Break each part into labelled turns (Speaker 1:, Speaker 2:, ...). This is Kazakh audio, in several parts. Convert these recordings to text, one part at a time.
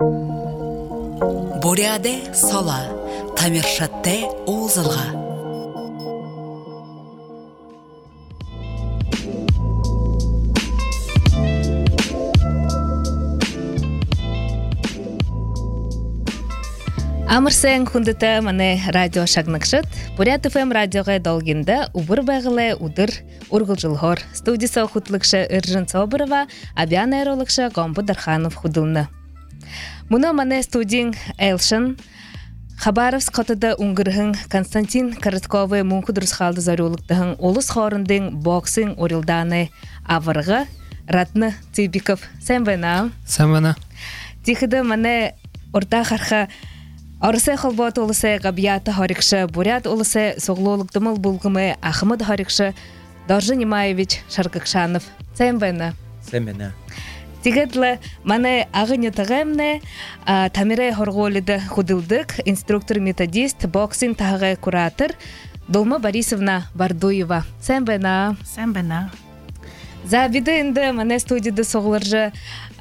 Speaker 1: Буряде сола, тамиршатте озылға.
Speaker 2: Амырсен күндіті мане радио шагнықшыт. Бурят ФМ радиоға долгинді убыр бағылы удыр ургыл жылғыр. Студиясы құтлықшы Иржин Собырова, абиян айролықшы Гомбу Дарханов худылны. Мұны мане студияң Элшин, Хабаровск қотыды ұңғырғын Константин Коротковы мұңқы дұрыс қалды зарулықтығын олыс қорындың боксing орылданы авырғы Ратны Тибиков. Сән бәна?
Speaker 3: Сән бәна.
Speaker 2: Тихіді мане орта қарқа Арысы қалбат олысы ғабияты харикшы, бурят олысы соғлолықтымыл бұлғымы Ахмад харикшы Даржы Немаевич Шаркықшанов. Сән бәна?
Speaker 3: Сән бәна.
Speaker 2: Тигедлі, маны ағыны тағымны Тамирай Хорғолыды худылдық, инструктор-методист, боксинг тағы куратор Долма Борисовна Бардуева. Сән бәна?
Speaker 4: Сән бәна.
Speaker 2: За биді інді маны студияды соғылыржы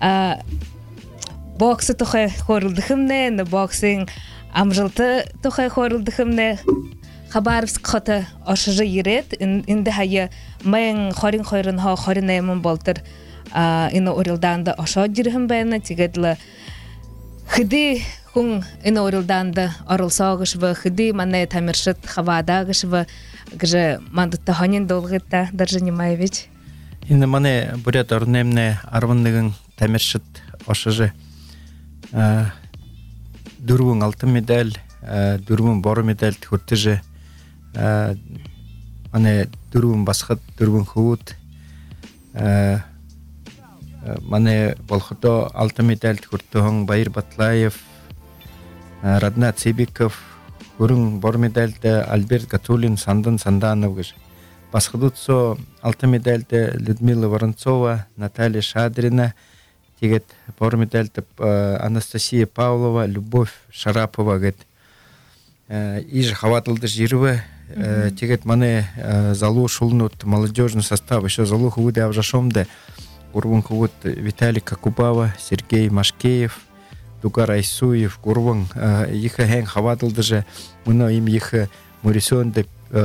Speaker 2: боксы тұқай хорылдықымны, боксинг амжылты тұқай хорылдықымны Хабаровск қоты ашыжы ерет, інді хайы мәң хорин қойрын ха хорин әймін болтыр іні орылданды аша жүргім бәйіні тегедлі хыды хүн іні орылданды арылсағышвы, хыды маны тамиршыт хавадағышвы гжы мандытты ханин долғытта, Даржы Немаевич.
Speaker 3: Инде маны бурят орнемне арвындығын тамиршыт ашыжы дүрбің алтын медаль, дүрбің боры медаль түртіжі, маны дүрбің басқыт, дүрбің хуыт, маны болхыто алтын медаль түртіғын Байыр Батлаев, Радна Цибиков, көрің бор медальді Альберт Гатулин, Сандын Санданов гыж. Басқыдутсо алтын медальді Людмила Воронцова, Наталья Шадрина, тегет бор медальді Анастасия Павлова, Любовь Шарапова гет. Иж хаватылды жирвы, тегет маны залу шулнут молодежный состав, еще залу хувыды авжашомды, Гурван хувыд Виталий Кокубава, Сергей Машкеев, Дугар Айсуев, Гурван, ихы хэн хаватылды же, мыно им ихы Мурисонды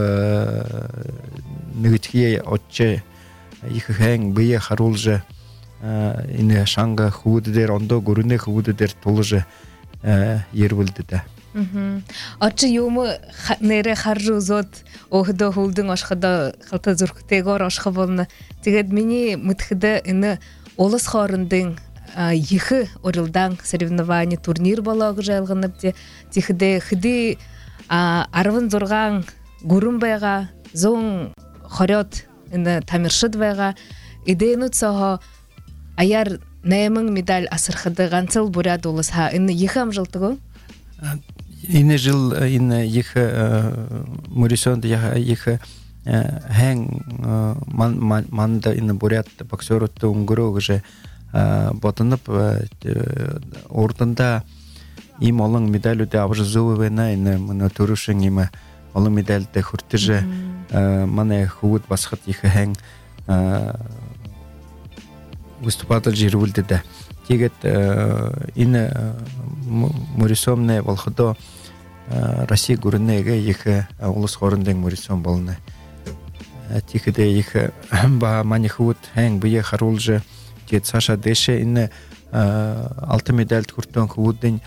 Speaker 3: нығытхие отче, ихы хэн бые харул же, ине шанга хувыдыдер, ондо гурыны хувыдыдер толы же ервылдыда.
Speaker 2: Отчы юмы нәре харжу зот оғыда хулдың ашқыда қалта зүркітегор ашқы болны. Тегед мені мұтқыда іні олыс қарындың ехі орылдан соревнования турнир балағы жайлғынып де. Тегеде хыды арвын зорған гурын байға, зоң хорет іні тамиршыд байға. Идейін ұтсаға аяр нәймің медаль асырқыды ғансыл бурят олыс ха. Іні ехі амжылтығы?
Speaker 3: Ине жыл ине ехі Мурисонды ехі хэн манда ине бурят боксеротты ұңғыру ғыжы ботынып ордында им олың медаль өте абжы зуывена ине мұны тұрушың име олың медальді хүртіжі маны хувыд басқыт ехі хэн выступатыл жирвілді да. Тегет ине Мурисомне волхудо Россия гурынеге ехе улус хорындың Мурисом болны. Тихеде ехе ба манихут хэн бие харулжы тет Саша Деше ине алты медаль куртон худын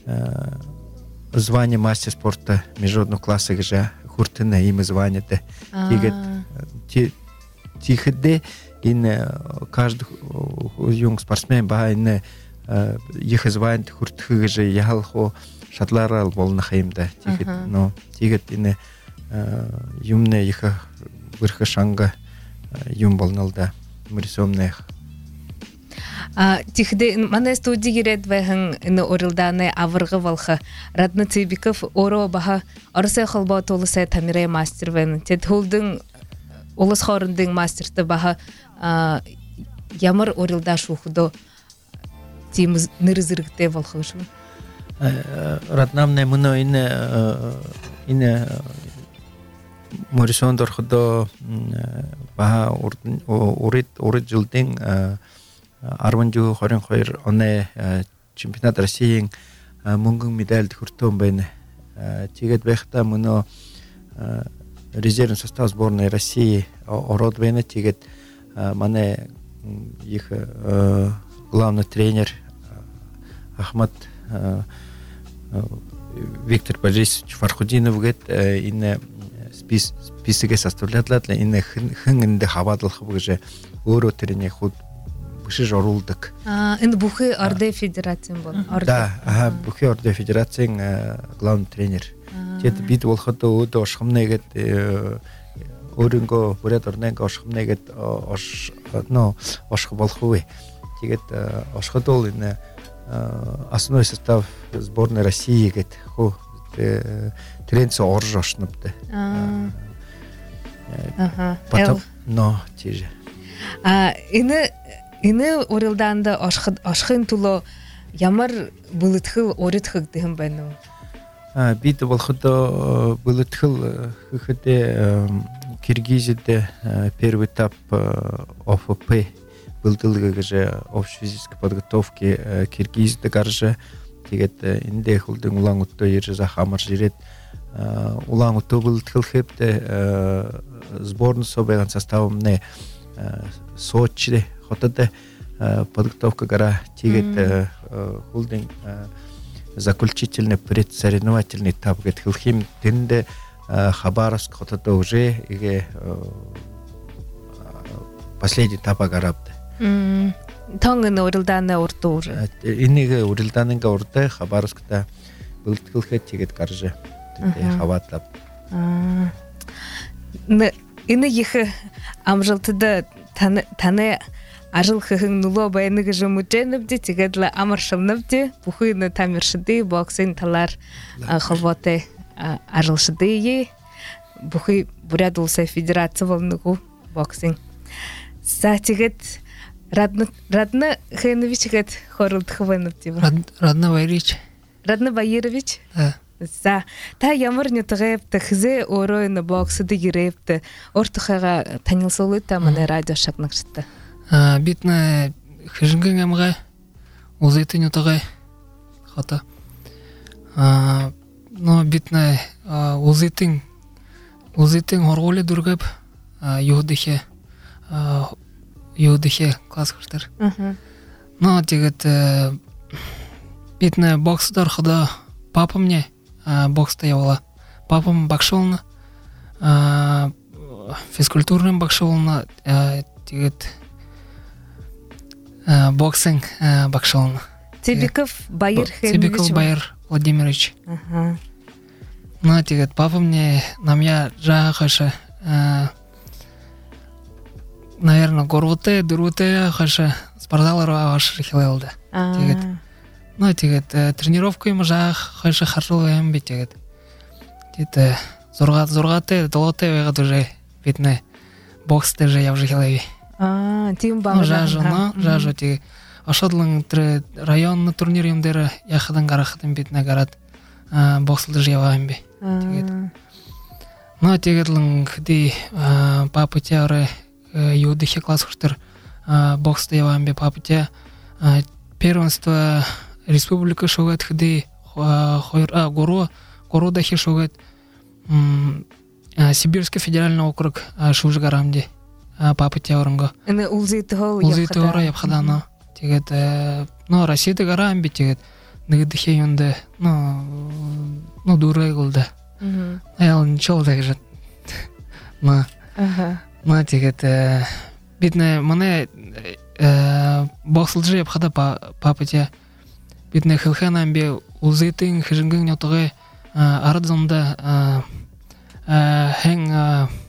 Speaker 3: звание мастер спорта международного класса гжа хуртына им звание-то. Тегет тихеде ине каждый юнг спортсмен ба ине ехе звание хуртхы гжа яхалхо шатларал болны хайымда. Тегет ине юмне ехе вырхы шанга юм болналда Мурисомнех.
Speaker 2: Тихде мана студия герет вэхэн ине орылданы авырғы волха Радна Цибиков оро баха арысы халба толысы Тамирай мастер вэн. Тед холдың олыс хорындың мастерты баха ямар орылда шухудо тиміз нырызыргте волха ушу.
Speaker 3: Раднамне муно ине Мурисон дорхудо баха урит жылдың арванжу хорин хойр оне чемпионат России мөнгөн медальд хүртэн байна. Тэгээд байхдаа мөнөө резервный состав сборной России ороод байна. Тэгээд манай их главный тренер Ахмад Виктор Борисович Фархудинов гэд энэ списэгээ составлядлаа энэ хэн энд хаваадлах гэж өөрөө тэрний худ бишж оруулдаг.
Speaker 2: Энэ бүхий Ордын федерацийн бол.
Speaker 3: Да, бүхий Ордын федерацийн главный тренер. Тэгээд бид болоход өөдөө оршихмнэ гэд өөрөнгөө бүрээд орныг оршихмнэ гэд орших болох үе. Тэгээд оршиход бол энэ основной состав сборной России гэд хөө тренц орж оршнобтой. Потом тийж.
Speaker 2: Энэ урилдаанд оршихын төлөө ямар бүлэтгэл өрөдхөг дэхэн байна уу?
Speaker 3: Бид болоход бүлэтгэл гэхэд Киргизид первый этап ОФП бэлдэлгээ гэж общей физической подготовки Киргизид гарч тэгээд эндээ хөлдөн Улаан-Удаа ирж хамарж ирээд Улаан-Удаа бэлтгэлхэд сборной собран составомны Сочи хотод подготовка гара тэгээд хөлдөн заключительный предсоревновательный этап гэдэг хэлхим тэнд Хабаровск хотод уже игэ последний этап гараад
Speaker 2: Тонгын урилдааны урд уур.
Speaker 3: Энийг урилдааны урд Хабаровскта бэлтгэлхэд тэгээд гарж хаваадлаа.
Speaker 2: Энэ их амжилтад таны ажил хэхэн нөгөө байна гэж мэдэнэвдэ тэгээд л амар шавнавдэ бүхий нэ тамиршдээ боксинг талаар холбоотой ажиглашдээ бүхий бүрээд улсын федераци болногу боксинг. За тэгээд Радна Хэновичгээд хоролдох байна уу?
Speaker 4: Радна Баярович.
Speaker 2: Радна Баярович. За та ямар нэтгээвт хизээ өөрөө энэ боксд ирэвт өөртөөхөө танилцуулъя та манай радио шатнагчтай.
Speaker 4: Бид нэ хэжингийн амгаа үзэтэн нэтгээ хата. Но бид нэ үзэтэн хоргуулы дүргэв юудэхэ класс хүртэр. Но тэгээд бид нэ боксд ороход папа мне бокста явала. Папам багшуулна физкультурным багшуулна тэгээд боксинг багшуулна.
Speaker 2: Цибиков Баяр
Speaker 4: Цибиков Баяр Владимирович. Ну тэгээд папа мне намя жахаша наверное горвоте дурвоте хаша спортзалар аш хилэлдэ. Тэгээд ну тэгээд тренировка юм жах хаша харжул юм би тэгээд 6-те 7-те байгаад уже биднэ бокстэй же явж хилэви.
Speaker 2: Тийм баг.
Speaker 4: Жажо тэгээд ашадлан районный турнир юм дээр яхадан гарахтан биднэ гараад бокслж яваа юм би. Тэгээд ну тэгээд лэн хди папа тяре юудихе класс хүртэр боксд яваа юм би папа тя первенство республика шогат хди гору дахи шогат Сибирский федеральный округ шужгарамди папа тя оранга.
Speaker 2: Энэ улзитоо
Speaker 4: явхадана. Тэгээд но Россияда гараам би тэгээд нэгдэхэ юндэ но дурай голда. Ял ничего дагж. Ма тэгээд биднэ манай бокслж явхада папа тя биднэ хэлхэнам би улзитын хэжингэн нотгой арадзонда хэн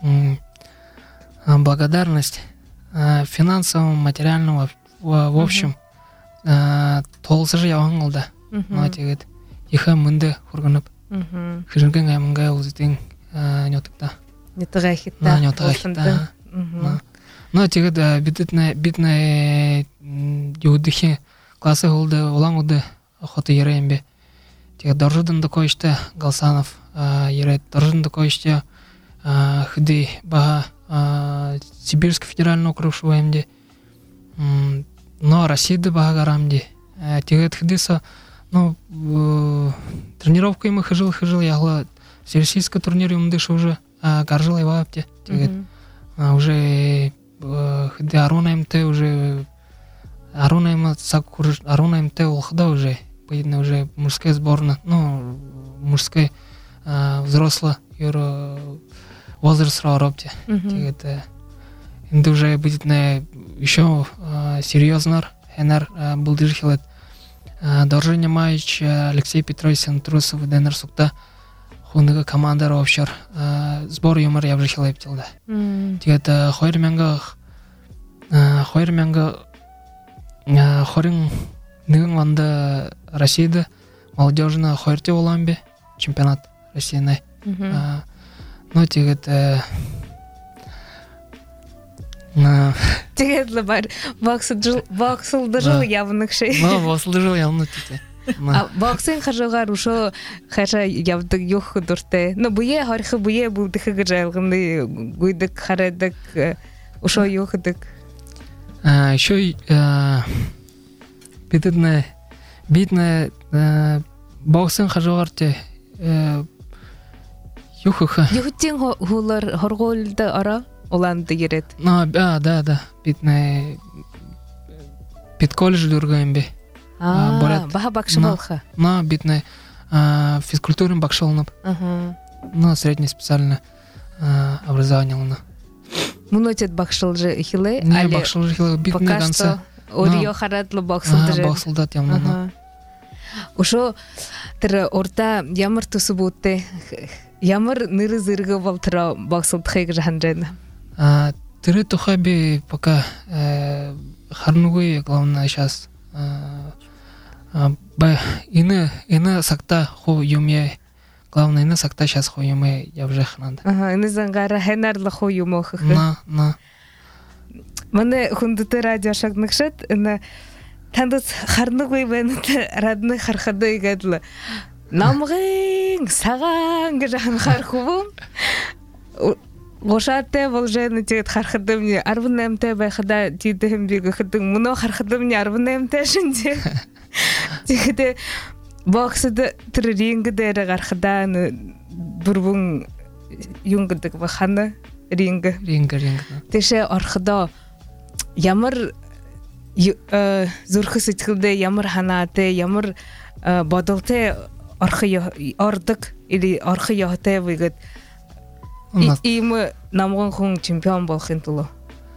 Speaker 4: благодарность финансового, материального, в общем, толсыж яван голда. Ну тэгээд иха мөнде хурганып. Хэжингэн аймангаа улзитын нотгда.
Speaker 2: Нэтгайхита.
Speaker 4: Но тэгээд биднэ юудихи классы холды Улаан-Удаа хот ярэм би. Тэгээд доржудан докойште Галсанов ярет доржудан докойште хди ба Сибирский федеральный округ шуэмди. Но Россияда ба гарамди тегет хидиса, ну, тренировка ему хожил, я всероссийский турнир ему дышу уже, гаржил его апте, тегет, уже хиди Аруна МТ уже, Аруна МТ улхда уже, поедно уже мужская сборная, ну, мужская взрослая, возраст ропте, тегет, инде уже будет еще серьезно, Хенер был дыжхилет. Доржение Майч, Алексей Петрович Трусов, Денер Сукта, хундага команда офшор, сбор юмор я уже хилептил, да. Тегет хойрменга, хорин ниган ванда Россияда, молодежная хойрте оламбе, чемпионат России. Ну, тегет
Speaker 2: Тегетлі бар, бақсылдырыл явных шей.
Speaker 4: Бақсылдырыл явных тете.
Speaker 2: Бақсын қажығар ұшо қаша явдық юқ дұрты. Ну, бұе харқы бұе бұлдықы ғыржайлғынды гүйдік, қарадық, ұшо юқдық.
Speaker 4: Еще битне бақсын қажығар те юқықы.
Speaker 2: Юқтен ғулар ғырғолды ара? Оланды ерет.
Speaker 4: Да. Бит колледж дургаем бе.
Speaker 2: Баха бақшы болха.
Speaker 4: Битне физкультурным бақшылынып. Средне специальное образование.
Speaker 2: Мұнотет бақшылжы хилы?
Speaker 4: Не, бақшылжы хилы. Битне ганса.
Speaker 2: Орио харатлы бақсылдыры.
Speaker 4: Бақсылдат ямна.
Speaker 2: Ошо орта ямар тұсы бұтты. Ямар ныры зырғы болтыра бақсылдықайғы жаханжайны?
Speaker 4: Тыры тухаби пока харнугуй, главное, сейчас ины сакта ху юме, главное, ины сакта сейчас ху юме явжех надо.
Speaker 2: Ины зангара хенарлы ху юмо хыхы.
Speaker 4: На.
Speaker 2: Маны хундыты радио шагнықшат, ины тандыз харнугуй бәніті радны хархады гадлы. Намғың, саған ғажан хархуым. Гошатте бол жаны тегет хархадымне арвынемте байхада тидем биге хадың муно хархадымне арвынемте шинде. Тегеде боксыды тренинг дәре гархадан бурбун юнгдык баханы ринг. Теше архада ямар зурхы сытылды ямар ханаты ямар бодылты архы ардык или архы яхты вигет. Имы намгон хүн чемпион болхын тулу.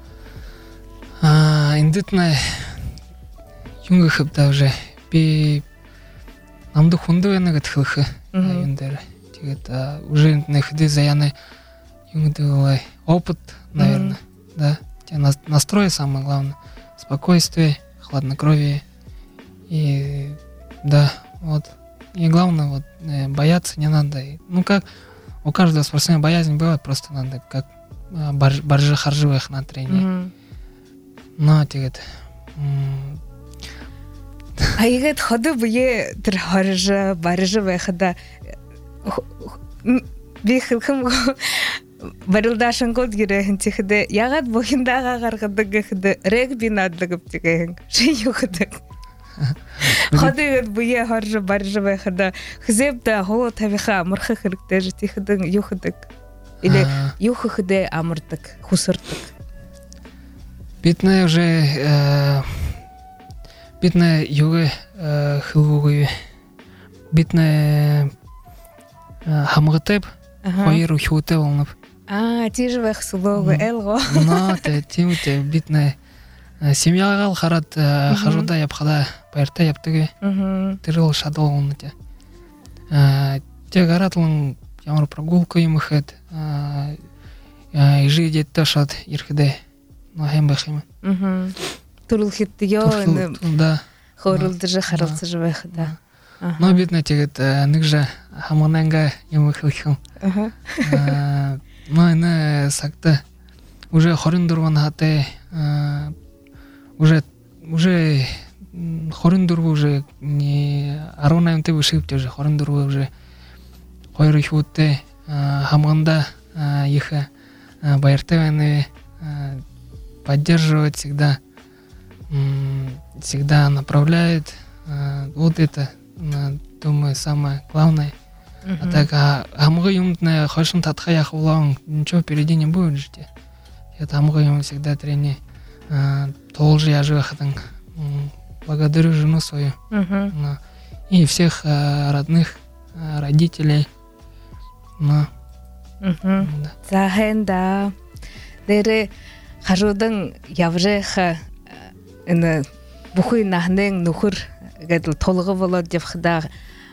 Speaker 4: Индитне юнга хыбда уже би намды хунду энегет хылхы юндер. Тегет уже нехды заяны юнгды опыт, наверное, да. Настрой самое главное, спокойствие, хладнокровие и да, вот. И главное вот бояться не надо. Ну как у каждого спортсмена боязнь бывает, просто надо как баржи харживых на тренинге. Но тегет.
Speaker 2: А егет ходы буе тер харжа баржи вехада бихилхым барылдашын код гирехин тихде ягат бохиндага гаргадыгы регби надлыгып тигehen шей юкдык. Ходы буе харжа баржи вехада хзебда холо табиха мурхы хирктер тихдын юхдык. Или юхыхде амырдык, хусырдык.
Speaker 4: Битне уже битне юге хылгугы битне хамгытып хойру хюте болнуп.
Speaker 2: Тижвех сулогы элго.
Speaker 4: Тимте битне семьяга харат хажуда япхада байрта яптыгы. Тырыл шадол болнуте. Те гаратлын ямар прогулка юмыхет. Ижи детта шат ирхиде. Ну хем бахим.
Speaker 2: Турул хитти yo.
Speaker 4: Да.
Speaker 2: Хорулдыжы харалсыжы бахда.
Speaker 4: Но битне тегет нигже хамананга юмыхылхым. Но не сакта уже хорин дурган хате уже хорин дургу уже не аронамте вышипте уже хорин дургу уже хойры хутте хаманда иха байртеваны поддерживать всегда направляет Вот это, думаю, самое главное. А так, амгы юмтны хошын татхаях улаң, ничего впереди не будет жить. Это амгы юм всегда трени толжи я живахатың. Благодарю жену свою и всех родных, родителей.
Speaker 2: Захен да. Дере харудың явжеха ины бухуй нахнeng нухур гэдэл толгы болот деп хда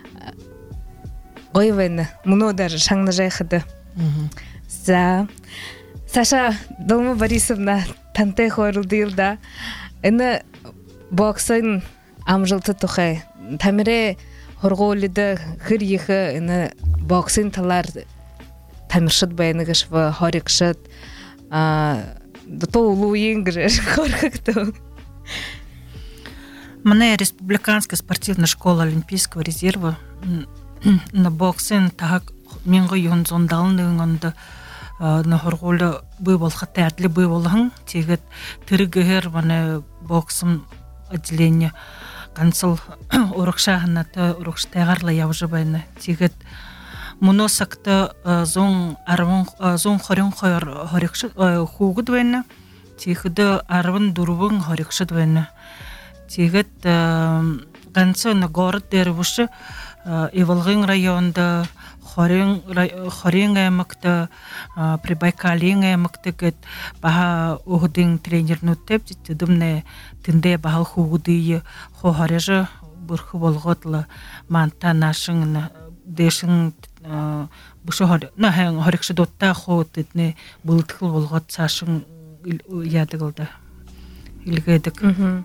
Speaker 2: ойвен муно даже шаңна жайхыды. За Саша Долма Борисовна танте хорылдыр да. Ины боксын амжылты тухай. Тамире хорголиды хыр ехы ины боксын талар тамиршыт байныгыш в хорикшыт. То улу ингреш хорыкту.
Speaker 5: Мне республиканская спортивная школа Олимпийского резерва на боксын так менго юн зондалны онда на хорголы бый болхаты атли бый болхын тегет тиргер мане боксым отделение канцел урукшахната урукштагарлы явжы байна тегет моносакта зон арвон зон хорын хойр хорикшы хугуд байна тегеде арвын дурбын хорикшы байна тегет канцел на город дервушы Иволгын районда хорин аймакта Прибайкалин аймакта гет баха ухдин тренер нуттеп дымне тинде баха хугудые хохарежа бурху болготла манта нашын дешин бушохор на хэн хорикшы дотта хотетне бултхыл болгот сашын ядыгылда илгедик.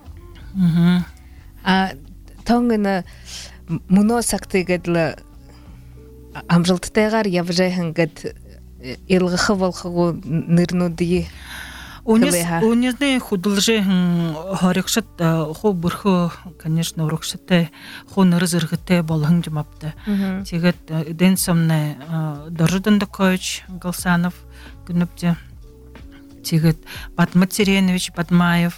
Speaker 2: Тонгына муно сактыгыдлы амжылтыгар явжайхан гет илгы волху нырнуди.
Speaker 5: Унезне худылжы хорикшыт хо бурху конечно урукшыты хо нырзыргыты болгын жумапты. Тегет ден сомне Доржидында коуч Галсанов күнүпте. Тегет Батмат Сиренович Бадмаев,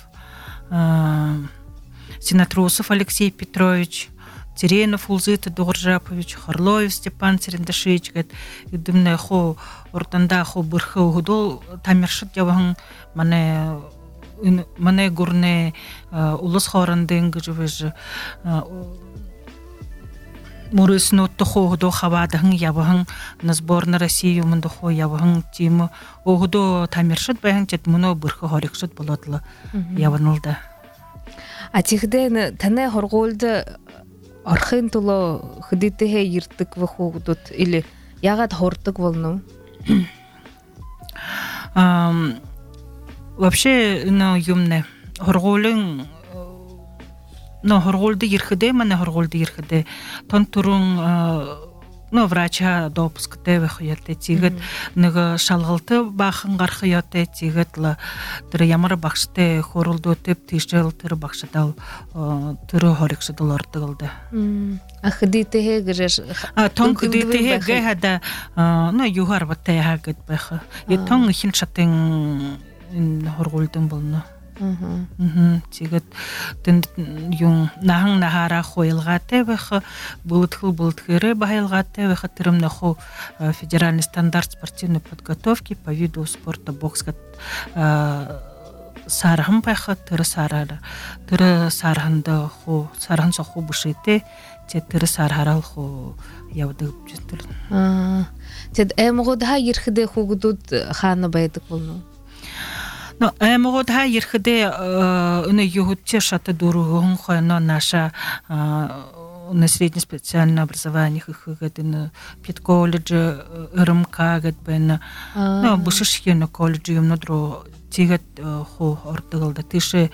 Speaker 5: Синатрусов Алексей Петрович, Теренов Улзыта Доржапович, Харлоев Степан Церендашевич, дымне хо ортанда хо бурхы угудол тамиршыт яваң мане гурне улыс хорандың гыжывыжы Мурысну тохо угудо хавадың яваң на сборной России умынды хо яваң тимы угудо тамиршыт байың чет муно бурхы хорикшыт болодлы яванылды.
Speaker 2: А тихде тане хорголды архын туло хыдитыхе йыртык вахугдут или ягат хортык волну?
Speaker 5: Вообще, юмне хорголын хорголды йырхыде, мане хорголды йырхыде. Тон турун врача допуск тебе хыятте тигет нга шалгалты бахын гархыятте тигетла тир ямар бакшты хорулду теп тишел тир бакшыдал тир хорикшыдалар тыгылды.
Speaker 2: Ахдите греш
Speaker 5: тон кдите гехада югар батте хагет баха. Тон хин шатын хорголдун болну. Тигет тен юн нахын нахара хойлгате баха бултхыры бахайлгате баха тирымна хо федеральный стандарт спортивной подготовки по виду спорта бокс сархам баха тиры сарханда хо сархан соху бушете те тиры сархарал хо явдык житир.
Speaker 2: Тед эмгодха йирхде хугдут хана байдык болну.
Speaker 5: Могут хайрхде на югутте шата дургун хойно наша на среднее специальное образование хыгадын педколледж РМК гадбен бушишхена колледж юмнодро тигет хо ортыгылда тише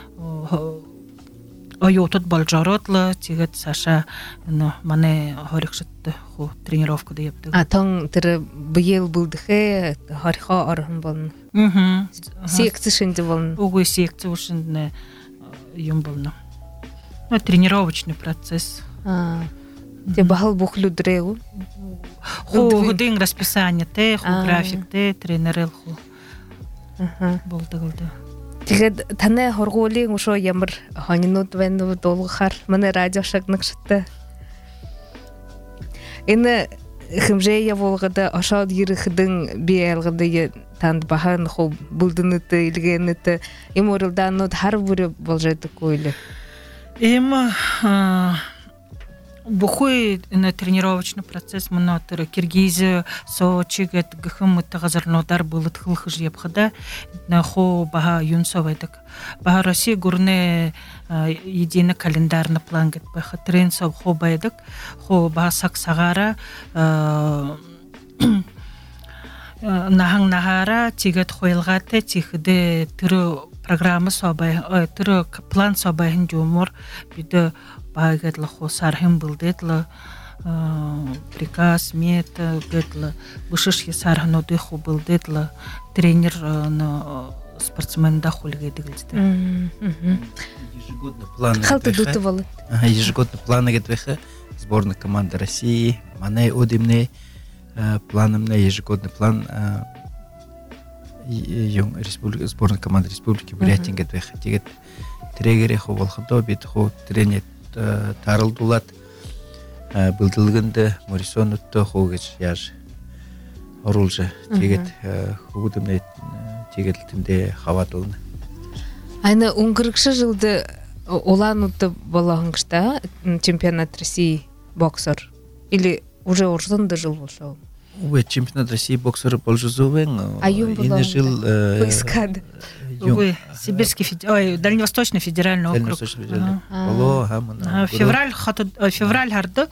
Speaker 5: ойотот балжаротлы тигет Саша мане хорикшытты хо тренировка да yaptı.
Speaker 2: Тон тир быйыл булдыхе харха архын болну. Секция шинде болну.
Speaker 5: Угу секция ушинде юм болну. Тренировочный процесс.
Speaker 2: Те бахал бухлю дрегу.
Speaker 5: Хо день расписание те, хо график те, тренерел хо. Болдыгылды.
Speaker 2: тэгээд таны хоргуулийн ушоо ямар хонинууд байна уу дуулгахаар манай радио шагнах шаттай. Энэ хэмжээ явуулгада ошоод ирэхдэн би ялгады танд бахан хөө бүлдэнэт илгэнэт юм уралдаанууд хар бүр болж байдаггүй лээ.
Speaker 5: Бухой на тренировочный процесс монотор Киргизия, Сочи гэт гхэн мөт газарнуудаар бүлэтгэх явхада на хоо баха юнсовэдэг. Баха Россия гурны единый календарный план гэт баха тренсов хоо байдаг. Хоо баха сагсагара наханг нахара тигэт хойлгаатай тихэдэ тэр программа собай тэр план собай хинжумор бид багэтлэ хосархэм булдэтлэ приказ мет гэтлэ бушш ясархнуудын ху булдэтлэ тренер на спортсмендах хүлгээдэг л дээ.
Speaker 3: Ежегодно планы.
Speaker 5: Ежегодно
Speaker 3: планы гэдэг сборная команда России, манай одимны планымна ежегодный план республика сборная команда республики Бурятия гэдэг. Тэгээд тренерээ хөө болохдоо бид хөө тренер таралдуулаад бэлдэлгэнд Морисоноттой хөө гэж яаж оруулж тэгээд хөгөөдмний тэгээд тэндээ хаваад өгнө.
Speaker 2: Айна өнгөрөгшө жылд улаанууд болгон гэртэ чемпионат России боксер или уже урсанды жыл болшоо.
Speaker 3: Чемпионат России боксер болж зовен. Энэ жил
Speaker 5: Сибирский Дальневосточный федеральный округ. Февраль харды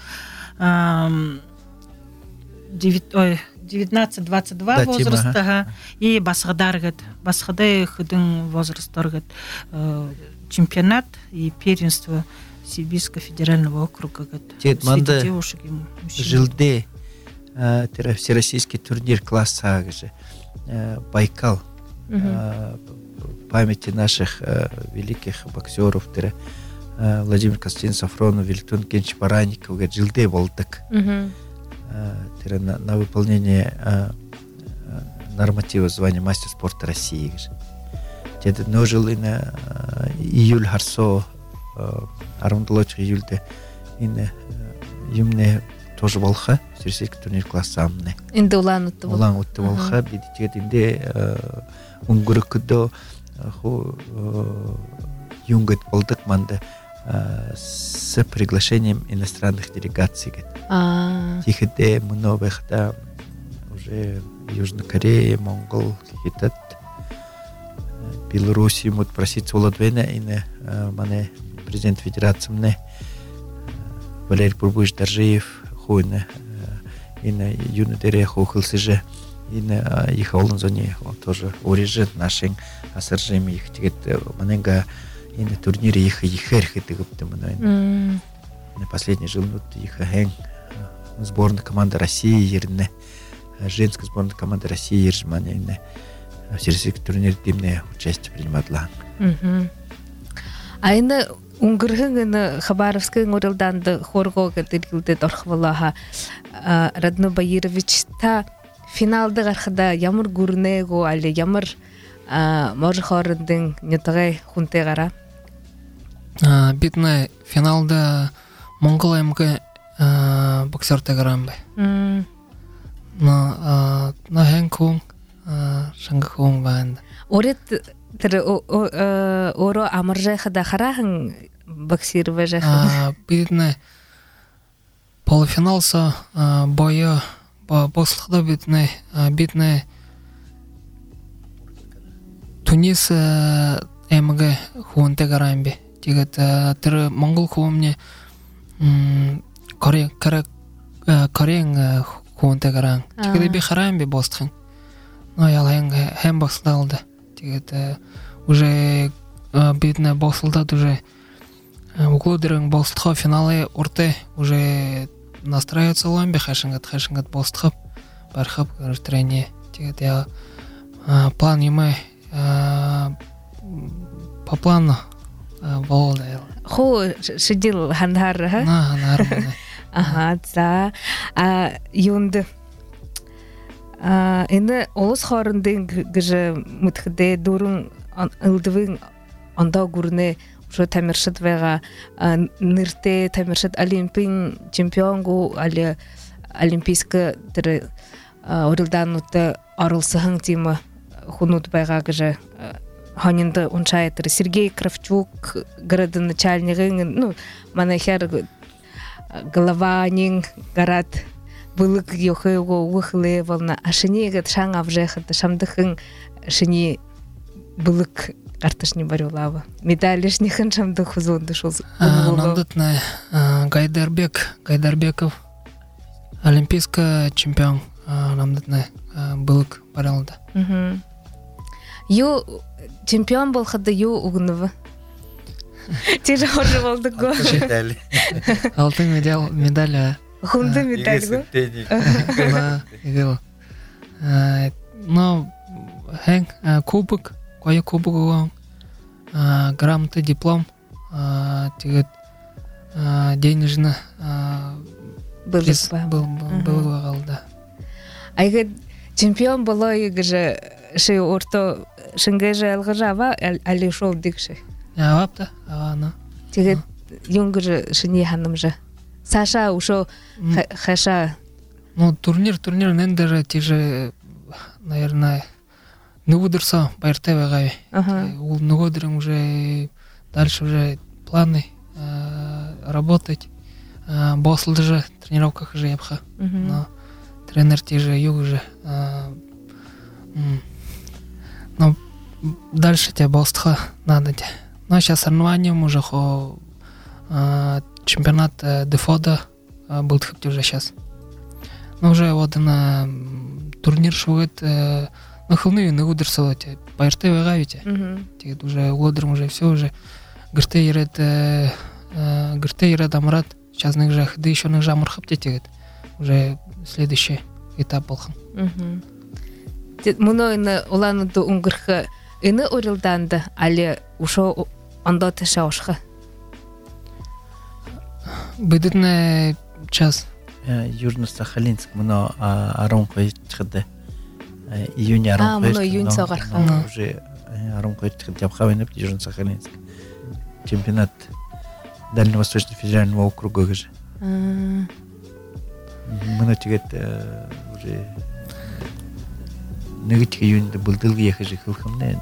Speaker 5: 19-22 возраста и басхадаргат ходын возрастторгат чемпионат и первенство Сибирского федерального округа.
Speaker 3: Среди девушек и мужчин. Жилде всероссийский турнир класса Байкал. Памяти наших великих боксеров Владимир Константинович Сафронов, Вильтун Генч Баранников, Жилде Волдак. На выполнение норматива звания мастер спорта России. Дед ножил на июль Харсо, Армдулоч июльде ин юмне тоже волха, всероссийский турнир класса амне.
Speaker 2: Инде улан
Speaker 3: утты волха, бидите инде унгуркудо хо юнгет болдык манда с приглашением иностранных делегаций. Тихоте многих уже Южная Корея, Монгол, Хитат, Белоруссия могут просить Володвена и мане президент федерации мне Валерий Бурбуевич Даржиев хуйне и на Южной Корея хохился же и на их олнзоне тоже урежет нашим асаржем их тигет маненга и на турнире их ихерх это губты мной на последний жил вот их хэнг сборная команда России ерне женская сборная команда России ержмане в всероссийский турнир димне участие принимала.
Speaker 2: Айна унгрхын Хабаровский уралданды хоргоога дэлгүүдэд орох болооха Радно Баирович та финалда гарахда ямар гүрнээгөө али ямар мор хоорондын нятгай хүнтэй гараа
Speaker 4: бид на финалда Монгол аймгийн боксертэй гараан бай. На хэнкун шангхун банд.
Speaker 2: Орет тэр оро амаржахада харахан боксер важахан.
Speaker 4: Бид на полуфиналса боя бослохда бид на Тунис аймгийн хүнтэй гараан бай. Тэгээд тэр Монгол хүн мне Кореян хүнтэй гараан. Тэгээд би хараан би босдох. Но ял хэм бослалда. Тэгээд уже бидна бослалда уже углодерэн босдох финале урте уже настраиваться ламби хашингат босдох бархап трение. Тэгээд я план юмай по плану волда.
Speaker 2: Хо шидил хандар ха?
Speaker 4: Хандар.
Speaker 2: Ага, за юнд энэ улс хоорондын гэж мэдхдээ дөрвөн ылдывың анда гурне ошо тамиршыт вега нырте тамиршыт олимпин чемпионгу али олимпийска тире орылдануты арылсыхың тима хунут байга гыжа ханинда унчайтыр Сергей Кравчук городоначальнигы манахер голованин гарат былык йохего выхле волна ашинегет шаң авжехат шамдыхын шини былык картышни барулава медалишнихын шамдых узунды шул
Speaker 4: намдытна Гайдарбеков олимпийский чемпион намдытна былык барылды.
Speaker 2: Ю чемпион болхады ю угнывы. Тиже хоржы болды го.
Speaker 4: Алтын медаль.
Speaker 2: Хунды медаль го.
Speaker 4: Но хэнг кубок, кое кубок го, грамоты, диплом, тигет денежный
Speaker 2: был
Speaker 4: алды.
Speaker 2: Айгы чемпион было игже ши орто шынгеже алгыжава али шол дикши.
Speaker 4: Авапта, авана.
Speaker 2: Тигет юнгыжы шини ханымжы. Саша ушо хаша.
Speaker 4: Ну турнир нендер тиже, наверное, нугудырса байртеве гави. Ул нугудырым уже дальше уже планы работать. Бослды же тренировках же епха. Но тренер тиже юг же. Но дальше тебе бостха надо. Но сейчас соревнованием уже чемпионат Дефода был уже сейчас. Но уже вот на турнир шует на хлны не удерживать. Байрте вегавите. Тигет уже угодом уже все уже. Грте ирет амрат. Сейчас них же хды еще них же амрхапте тигет. Уже следующий этап был.
Speaker 2: Муно ина уланыды унгырхы ины орылданды, али ушо анда тыша ошхы?
Speaker 4: Быдытны час.
Speaker 3: Южно-Сахалинск, муно арон қой чықты. Июнь арон қой.
Speaker 2: Муно июнь соғарха.
Speaker 3: Уже арон қой чықты. Ябхавайнып Южно-Сахалинск. Чемпионат Дальневосточного федерального округа же. Муно тигет уже Нигит июньда былдылғы ехі же қылқымды.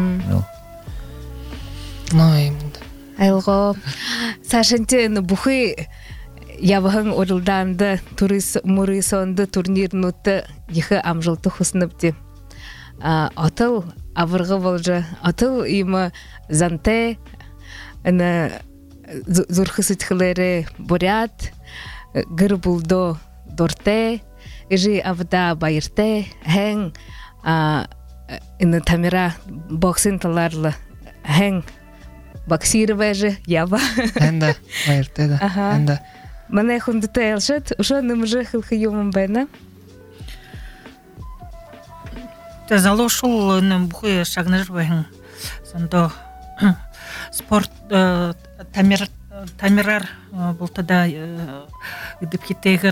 Speaker 2: Айлго Сашынте бухы ябығын орылданды турист мурисонды турнирнуты ехі амжылты хусыныпты. Атыл авырғы болжы. Атыл имы занте зурхы сытхылары бурят гыр булдо дорте ижи авда байырте хэң ины тамира боксин таларлы хэң боксировая же яба.
Speaker 4: Энда байырте да. Энда.
Speaker 2: Мане хунды тайлшат, ушо нымжы хылхы юмын байна.
Speaker 5: Та залошул бухы шагныр байын. Сандо спорт тамирар болтада идипкетегер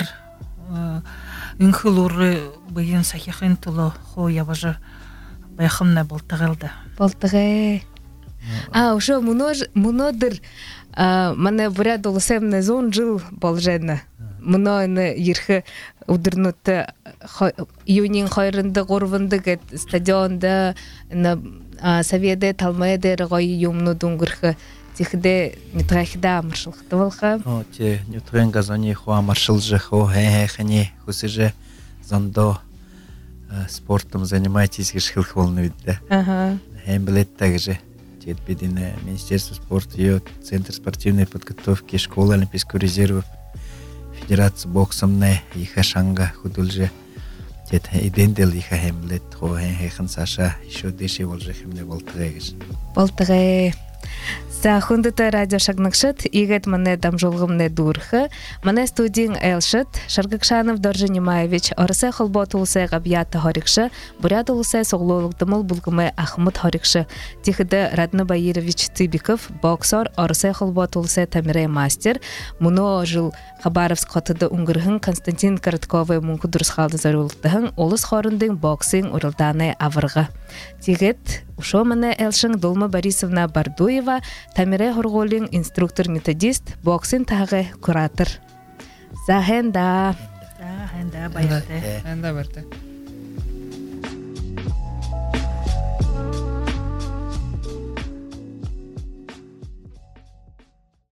Speaker 5: инхылуры быйын сахихын тулы хо ябажы байхымна болтығылды.
Speaker 2: Болтығы. Ушо мунодыр мане бурят олысемне зон жыл болжені. Муно ерхі удырнуты июнин хайрынды ғорвынды гет стадионда соведе талмайде рғай юмну дунгырхы тихде нетғайхда амыршылықты болға.
Speaker 3: Те нетғайын газони хуа амыршыл же хо хэ-хэ-хэне хусы же зондо спортом занимайтесь гешхылхы волны видді. Хэм билет также. Бедина Министерство спорта, ее Центр спортивной подготовки, Школа Олимпийского резерва, Федерация боксомная, иха шанга худулже, тет идендел иха хемлет, хо хен Саша, еще деши волже хемле болтыгайгыш.
Speaker 2: Болтыгай. Сахундыта радио шагнакшыт, игет мане дамжолгымне дурхы, мане студийн элшыт, Шаргакшанов Доржи Немаевич, орысе холбот улсе габията хорикшы, бурят улсе соглолугдымыл булгымы Ахмыт хорикшы, тихыды Радны Баирович Цыбиков, боксер, орысе холбот улсе Тамире мастер, муно жыл Хабаровск хотыды унгырхын Константин Коротковый мунку дұрысқалды зарулықтығын, олыс хорындың боксing урылданы авырғы. Тигет Ушо мана Элшин Долма Борисовна Бардуева, Тамире Хорголин инструктор-методист, боксин тағы куратор. Захенда.
Speaker 5: Захенда байырды.
Speaker 4: Энда берте.